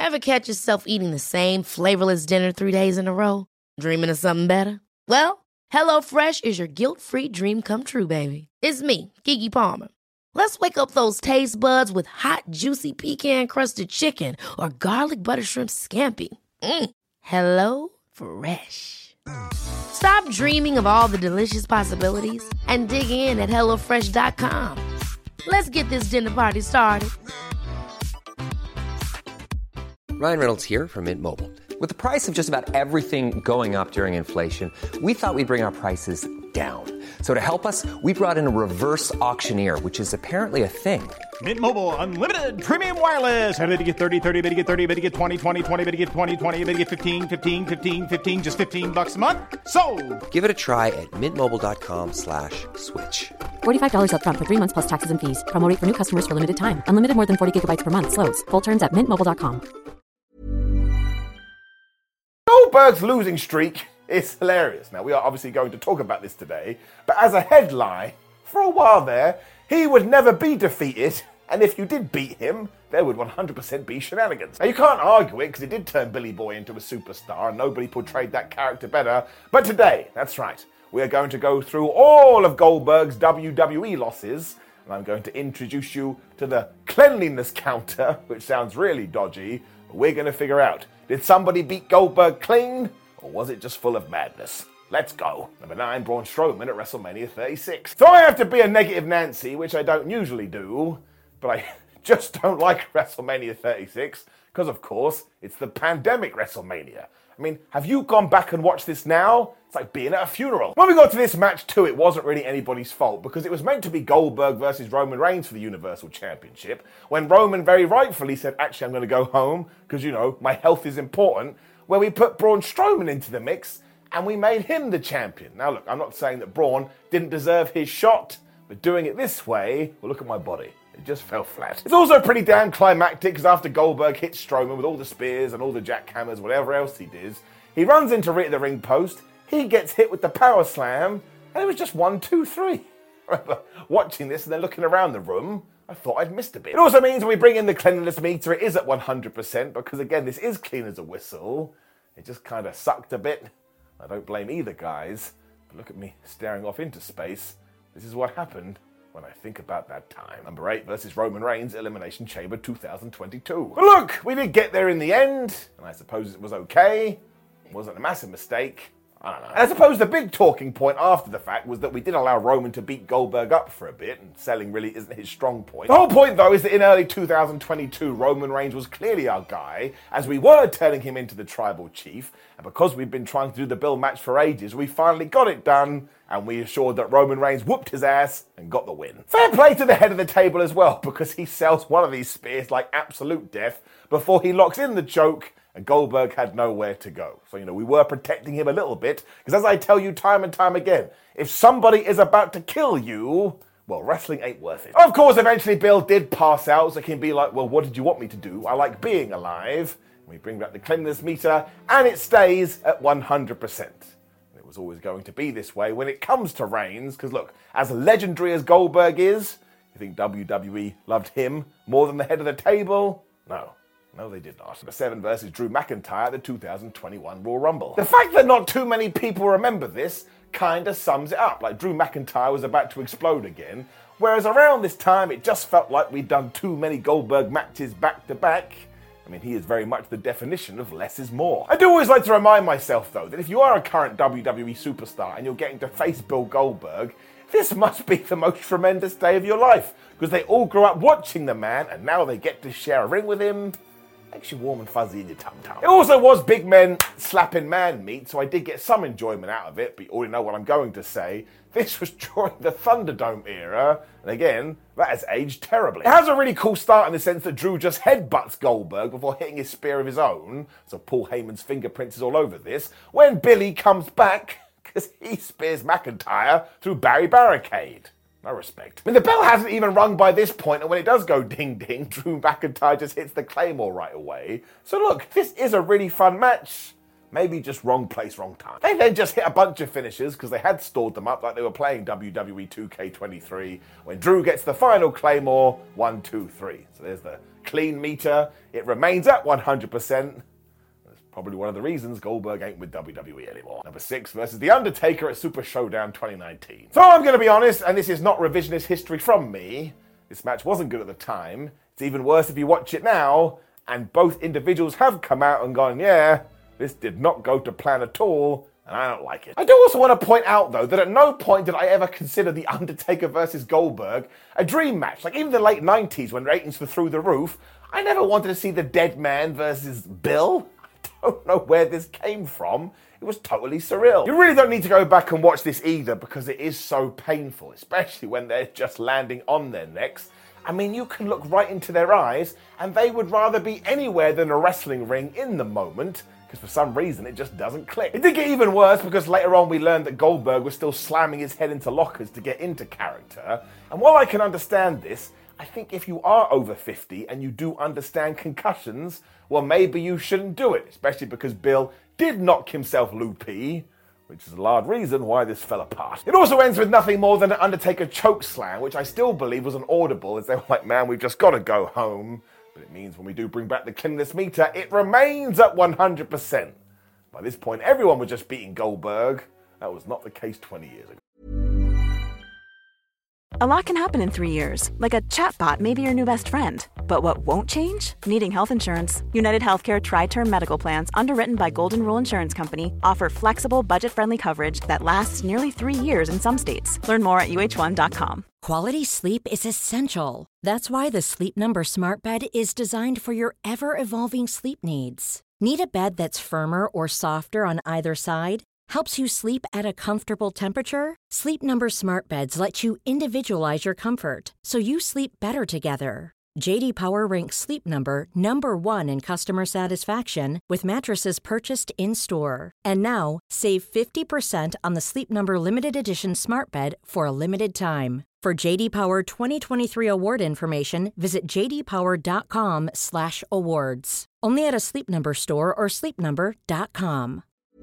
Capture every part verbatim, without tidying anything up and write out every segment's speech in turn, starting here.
Ever catch yourself eating the same flavorless dinner three days in a row? Dreaming of something better? Well, HelloFresh is your guilt-free dream come true, baby. It's me, Keke Palmer. Let's wake up those taste buds with hot, juicy pecan-crusted chicken or garlic butter shrimp scampi. Mm. Hello Fresh. Stop dreaming of all the delicious possibilities and dig in at hello fresh dot com. Let's get this dinner party started. Ryan Reynolds here from Mint Mobile. With the price of just about everything going up during inflation, we thought we'd bring our prices down. So to help us, we brought in a reverse auctioneer, which is apparently a thing. Mint Mobile Unlimited Premium Wireless. How to get thirty, thirty, how to get thirty, how to get twenty, twenty, twenty, how to get twenty, twenty, how to get fifteen, fifteen, fifteen, fifteen, just fifteen bucks a month? Sold! Give it a try at mintmobile.com slash switch. forty-five dollars up front for three months plus taxes and fees. Promo rate for new customers for limited time. Unlimited more than forty gigabytes per month. Slows full terms at mint mobile dot com. Goldberg's losing streak is hilarious. Now, we are obviously going to talk about this today, but as a headline, for a while there, he would never be defeated, and if you did beat him, there would one hundred percent be shenanigans. Now, you can't argue it, because it did turn Billy Boy into a superstar, and nobody portrayed that character better, but today, that's right, we are going to go through all of Goldberg's W W E losses, and I'm going to introduce you to the cleanliness counter, which sounds really dodgy, but we're going to figure out, did somebody beat Goldberg clean, or was it just full of madness? Let's go. Number nine, Braun Strowman at WrestleMania thirty-six. So I have to be a negative Nancy, which I don't usually do, but I just don't like WrestleMania thirty-six, because of course, it's the pandemic WrestleMania. I mean, have you gone back and watched this now? It's like being at a funeral. When we got to this match too, it wasn't really anybody's fault, because it was meant to be Goldberg versus Roman Reigns for the Universal Championship, when Roman very rightfully said, actually, I'm going to go home, because, you know, my health is important, where we put Braun Strowman into the mix, and we made him the champion. Now look, I'm not saying that Braun didn't deserve his shot, but doing it this way, well, look at my body. It just fell flat. It's also pretty damn climactic, because after Goldberg hits Strowman with all the spears and all the jackhammers, whatever else he did, he runs into Rhea the ring post, he gets hit with the power slam, and it was just one, two, three. I remember watching this and then looking around the room, I thought I'd missed a bit. It also means when we bring in the cleanliness meter, it is at one hundred percent, because again, this is clean as a whistle. It just kind of sucked a bit. I don't blame either guys, but look at me staring off into space. This is what happened when I think about that time. Number eight versus Roman Reigns, Elimination Chamber two thousand twenty-two. But look, we did get there in the end, and I suppose it was okay. It wasn't a massive mistake. I don't know. And I suppose the big talking point after the fact was that we did allow Roman to beat Goldberg up for a bit, and selling really isn't his strong point. The whole point, though, is that in early two thousand twenty-two, Roman Reigns was clearly our guy, as we were turning him into the tribal chief, and because we've been trying to do the Bill match for ages, we finally got it done, and we assured that Roman Reigns whooped his ass and got the win. Fair play to the head of the table as well, because he sells one of these spears like absolute death before he locks in the choke, and Goldberg had nowhere to go. So, you know, we were protecting him a little bit, because as I tell you time and time again, if somebody is about to kill you, well, wrestling ain't worth it. Of course, eventually Bill did pass out, so he can be like, well, what did you want me to do? I like being alive. And we bring back the cleanliness meter, and it stays at one hundred percent. It was always going to be this way when it comes to Reigns, because look, as legendary as Goldberg is, you think W W E loved him more than the head of the table? No. No, they did not. Number seven versus Drew McIntyre at the two thousand twenty-one Royal Rumble. The fact that not too many people remember this kinda sums it up. Like, Drew McIntyre was about to explode again, whereas around this time it just felt like we'd done too many Goldberg matches back to back. I mean, he is very much the definition of less is more. I do always like to remind myself, though, that if you are a current W W E superstar and you're getting to face Bill Goldberg, this must be the most tremendous day of your life, because they all grew up watching the man, and now they get to share a ring with him. Makes you warm and fuzzy in your tum-tum. It also was big men slapping man meat, so I did get some enjoyment out of it, but you already know what I'm going to say. This was during the Thunderdome era, and again, that has aged terribly. It has a really cool start in the sense that Drew just headbutts Goldberg before hitting his spear of his own, so Paul Heyman's fingerprints is all over this, when Billy comes back, because he spears McIntyre through Barry Barricade. No respect. I mean, the bell hasn't even rung by this point, and when it does go ding-ding, Drew McIntyre just hits the Claymore right away. So look, this is a really fun match. Maybe just wrong place, wrong time. They then just hit a bunch of finishes, because they had stored them up like they were playing W W E two K twenty-three, when Drew gets the final Claymore, one, two, three. So there's the clean meter. It remains at one hundred percent. That's probably one of the reasons Goldberg ain't with W W E anymore. Number six versus The Undertaker at Super Showdown twenty nineteen. So I'm going to be honest, and this is not revisionist history from me. This match wasn't good at the time. It's even worse if you watch it now, and both individuals have come out and gone, yeah, this did not go to plan at all, and I don't like it. I do also want to point out, though, that at no point did I ever consider The Undertaker versus Goldberg a dream match. Like, even the late nineties, when ratings were through the roof, I never wanted to see the Dead Man versus Bill. I don't know where this came from. It was totally surreal. You really don't need to go back and watch this either, because it is so painful, especially when they're just landing on their necks. I mean, you can look right into their eyes, and they would rather be anywhere than a wrestling ring in the moment, because for some reason it just doesn't click. It did get even worse because later on we learned that Goldberg was still slamming his head into lockers to get into character. And while I can understand this, I think if you are over fifty and you do understand concussions, well, maybe you shouldn't do it, especially because Bill did knock himself loopy, which is a large reason why this fell apart. It also ends with nothing more than an Undertaker choke slam, which I still believe was an audible, as they were like, man, we've just got to go home. But it means when we do bring back the cleanliness meter, it remains at one hundred percent. By this point, everyone was just beating Goldberg. That was not the case twenty years ago. A lot can happen in three years, like a chatbot may be your new best friend. But what won't change? Needing health insurance. United Healthcare Tri-Term Medical Plans, underwritten by Golden Rule Insurance Company, offer flexible, budget-friendly coverage that lasts nearly three years in some states. Learn more at U H one dot com. Quality sleep is essential. That's why the Sleep Number Smart Bed is designed for your ever-evolving sleep needs. Need a bed that's firmer or softer on either side? Helps you sleep at a comfortable temperature? Sleep Number Smart Beds let you individualize your comfort, so you sleep better together. J D Power ranks Sleep Number number one in customer satisfaction with mattresses purchased in-store. And now, save fifty percent on the Sleep Number Limited Edition Smart Bed for a limited time. For J D Power twenty twenty-three award information, visit j d power dot com slash awards. Only at a Sleep Number store or sleep number dot com.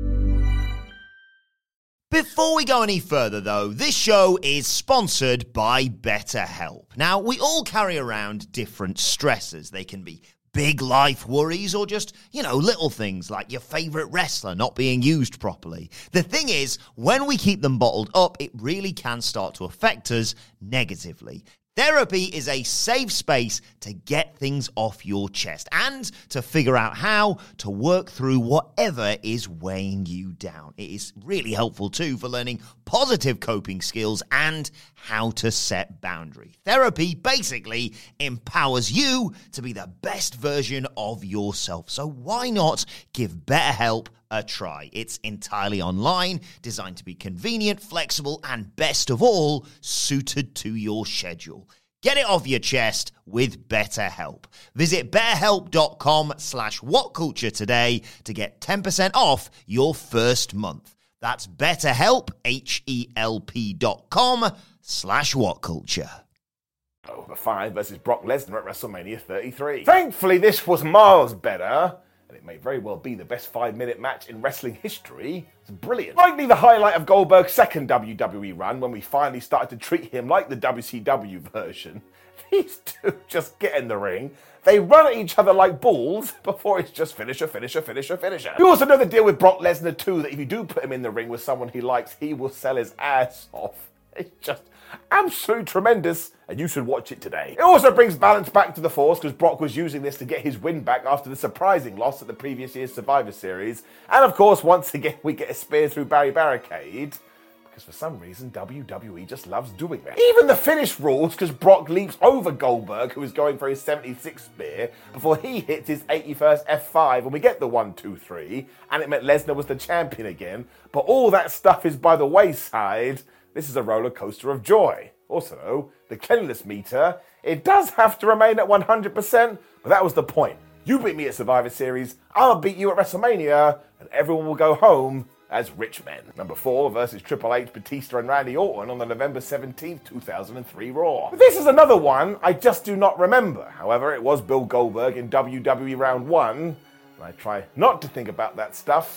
Before we go any further, though, this show is sponsored by BetterHelp. Now, we all carry around different stressors. They can be big life worries or just, you know, little things like your favourite wrestler not being used properly. The thing is, when we keep them bottled up, it really can start to affect us negatively. Therapy is a safe space to get things off your chest and to figure out how to work through whatever is weighing you down. It is really helpful too for learning positive coping skills and how to set boundaries. Therapy basically empowers you to be the best version of yourself. So why not give BetterHelp a try? It's entirely online, designed to be convenient, flexible, and best of all, suited to your schedule. Get it off your chest with BetterHelp. Visit betterhelp.com slash whatculture today to get ten percent off your first month. That's BetterHelp, H-E-L-P dot com slash whatculture. Number five versus Brock Lesnar at WrestleMania thirty-three. Thankfully, this was miles better, and it may very well be the best five-minute match in wrestling history. It's brilliant. Likely the highlight of Goldberg's second W W E run, when we finally started to treat him like the W C W version. These two just get in the ring, they run at each other like bulls before it's just finisher, finisher, finisher, finisher. You also know the deal with Brock Lesnar too, that if you do put him in the ring with someone he likes, he will sell his ass off. It's just absolutely tremendous, and you should watch it today. It also brings balance back to the Force, because Brock was using this to get his win back after the surprising loss at the previous year's Survivor Series. And of course, once again, we get a spear through Barry Barricade, because for some reason, W W E just loves doing that. Even the finish rules, because Brock leaps over Goldberg, who is going for his seventy-sixth spear, before he hits his eighty-first F five, and we get the one, two, three, and it meant Lesnar was the champion again. But all that stuff is by the wayside. This is a roller coaster of joy. Also, the cleanliness meter, it does have to remain at one hundred percent, but that was the point. You beat me at Survivor Series, I'll beat you at WrestleMania, and everyone will go home as rich men. Number four versus Triple H, Batista, and Randy Orton on the November seventeenth, two thousand three Raw. This is another one I just do not remember. However, it was Bill Goldberg in W W E Round one, and I try not to think about that stuff,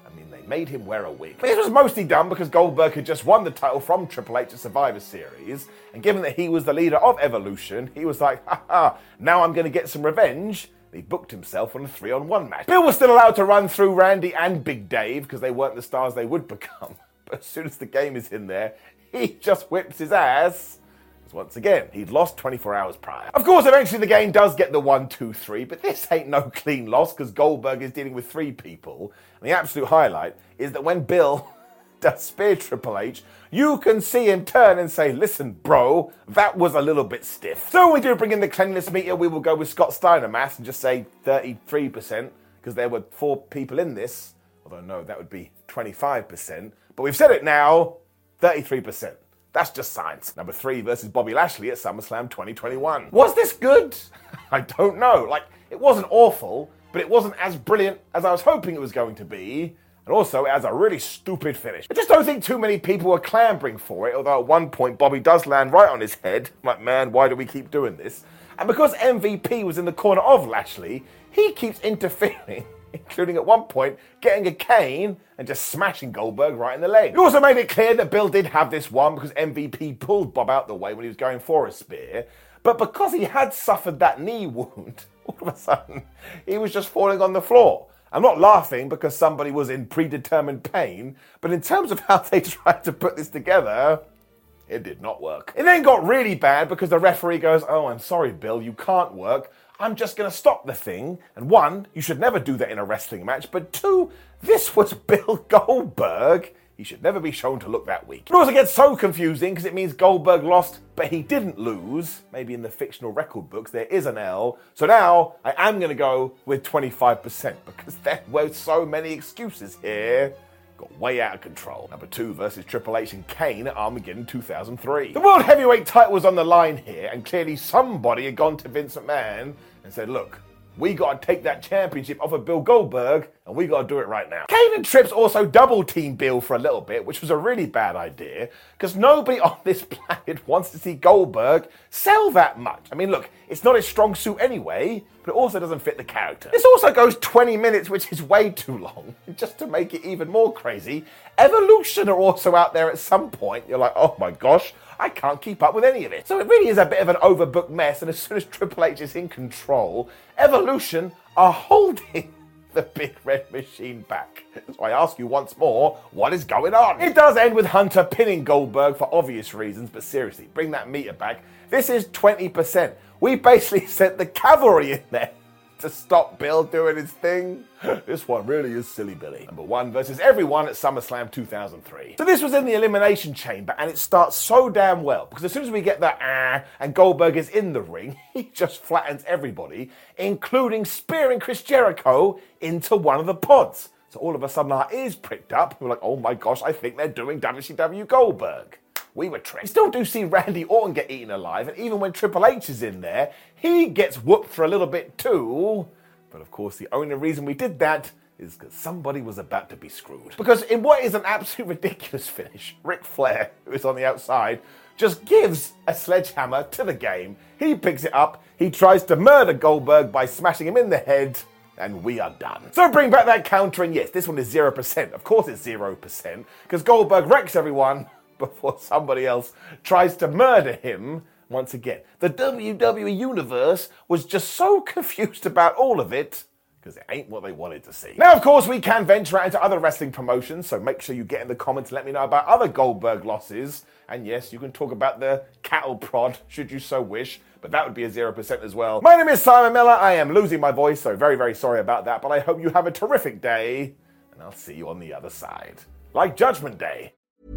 I mean, they made him wear a wig. But this was mostly done because Goldberg had just won the title from Triple H at Survivor Series, and given that he was the leader of Evolution, he was like, ha ha, now I'm going to get some revenge. He booked himself on a three-on-one match. Bill was still allowed to run through Randy and Big Dave because they weren't the stars they would become. But as soon as the game is in there, he just whips his ass. Because once again, he'd lost twenty-four hours prior. Of course, eventually the game does get the one, two, three, but this ain't no clean loss because Goldberg is dealing with three people. And the absolute highlight is that when Bill does spear Triple H, you can see him turn and say, listen, bro, that was a little bit stiff. So when we do bring in the cleanliness meter, we will go with Scott Steiner math and just say thirty-three percent, because there were four people in this. Although, no, that would be twenty-five percent. But we've said it now, thirty-three percent. That's just science. Number three versus Bobby Lashley at SummerSlam twenty twenty-one. Was this good? I don't know. Like, it wasn't awful, but it wasn't as brilliant as I was hoping it was going to be. And also, it has a really stupid finish. I just don't think too many people were clambering for it, although at one point, Bobby does land right on his head. Like, man, why do we keep doing this? And because M V P was in the corner of Lashley, he keeps interfering, including at one point, getting a cane and just smashing Goldberg right in the leg. He also made it clear that Bill did have this one because M V P pulled Bob out the way when he was going for a spear. But because he had suffered that knee wound, all of a sudden, he was just falling on the floor. I'm not laughing because somebody was in predetermined pain, but in terms of how they tried to put this together, it did not work. It then got really bad because the referee goes, oh, I'm sorry, Bill, you can't work. I'm just going to stop the thing. And one, you should never do that in a wrestling match. But two, this was Bill Goldberg. He should never be shown to look that weak. It also gets so confusing because it means Goldberg lost, but he didn't lose. Maybe in the fictional record books there is an L. So now I am going to go with twenty-five percent because there were so many excuses here. Got way out of control. Number two versus Triple H and Kane at Armageddon two thousand three. The World Heavyweight title was on the line here, and clearly somebody had gone to Vince McMahon and said, look, we got to take that championship off of Bill Goldberg, and we got to do it right now. Kane and Trips also double-teamed Bill for a little bit, which was a really bad idea, because nobody on this planet wants to see Goldberg sell that much. I mean, look, it's not his strong suit anyway, but it also doesn't fit the character. This also goes twenty minutes, which is way too long. Just to make it even more crazy, Evolution are also out there at some point. You're like, oh my gosh, I can't keep up with any of it. So it really is a bit of an overbooked mess, and as soon as Triple H is in control, Evolution are holding the Big Red Machine back. So I ask you once more, what is going on? It does end with Hunter pinning Goldberg for obvious reasons, but seriously, bring that meter back. This is twenty percent. We basically sent the cavalry in there to stop Bill doing his thing. This one really is silly Billy. Number one versus everyone at SummerSlam two thousand three. So this was in the Elimination Chamber, and it starts so damn well, because as soon as we get that ah, and Goldberg is in the ring, he just flattens everybody, including spearing Chris Jericho into one of the pods. So all of a sudden our ears pricked up. We're like, oh my gosh, I think they're doing W C W Goldberg. We were tricked. We still do see Randy Orton get eaten alive, and even when Triple H is in there, he gets whooped for a little bit too. But of course, the only reason we did that is because somebody was about to be screwed. Because in what is an absolutely ridiculous finish, Ric Flair, who is on the outside, just gives a sledgehammer to the game. He picks it up, he tries to murder Goldberg by smashing him in the head, and we are done. So bring back that counter, and yes, this one is zero percent. Of course it's zero percent, because Goldberg wrecks everyone before somebody else tries to murder him once again. The W W E Universe was just so confused about all of it because it ain't what they wanted to see. Now, of course, we can venture out into other wrestling promotions, so make sure you get in the comments and let me know about other Goldberg losses. And yes, you can talk about the cattle prod, should you so wish, but that would be a zero percent as well. My name is Simon Miller. I am losing my voice, so very, very sorry about that, but I hope you have a terrific day, and I'll see you on the other side. Like Judgment Day.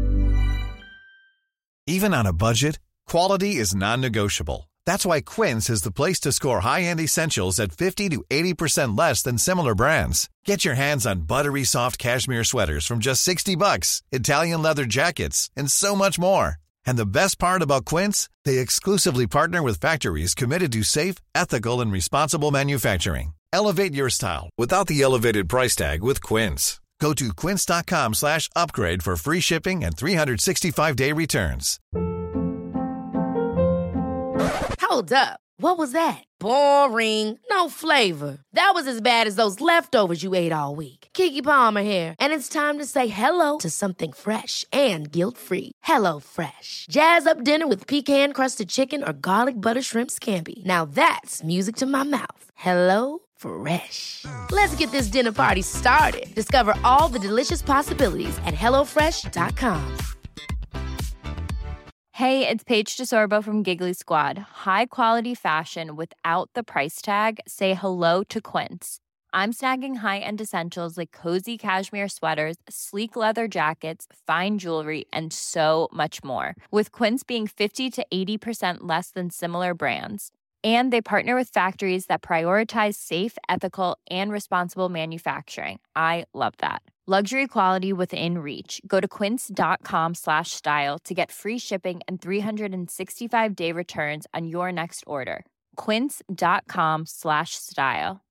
Even on a budget, quality is non-negotiable. That's why Quince is the place to score high-end essentials at fifty to eighty percent less than similar brands. Get your hands on buttery soft cashmere sweaters from just sixty bucks, Italian leather jackets, and so much more. And the best part about Quince, they exclusively partner with factories committed to safe, ethical, and responsible manufacturing. Elevate your style without the elevated price tag with Quince. Go to quince.com slash upgrade for free shipping and three sixty-five day returns. Hold up. What was that? Boring. No flavor. That was as bad as those leftovers you ate all week. Keke Palmer here, and it's time to say hello to something fresh and guilt-free. Hello Fresh. Jazz up dinner with pecan-crusted chicken or garlic butter shrimp scampi. Now that's music to my mouth. Hello Fresh. Let's get this dinner party started. Discover all the delicious possibilities at hello fresh dot com. Hey, it's Paige DeSorbo from Giggly Squad. High quality fashion without the price tag. Say hello to Quince. I'm snagging high-end essentials like cozy cashmere sweaters, sleek leather jackets, fine jewelry, and so much more. With Quince being fifty to eighty percent less than similar brands. And they partner with factories that prioritize safe, ethical, and responsible manufacturing. I love that. Luxury quality within reach. Go to quince.com slash style to get free shipping and three sixty-five day returns on your next order. Quince.com slash style.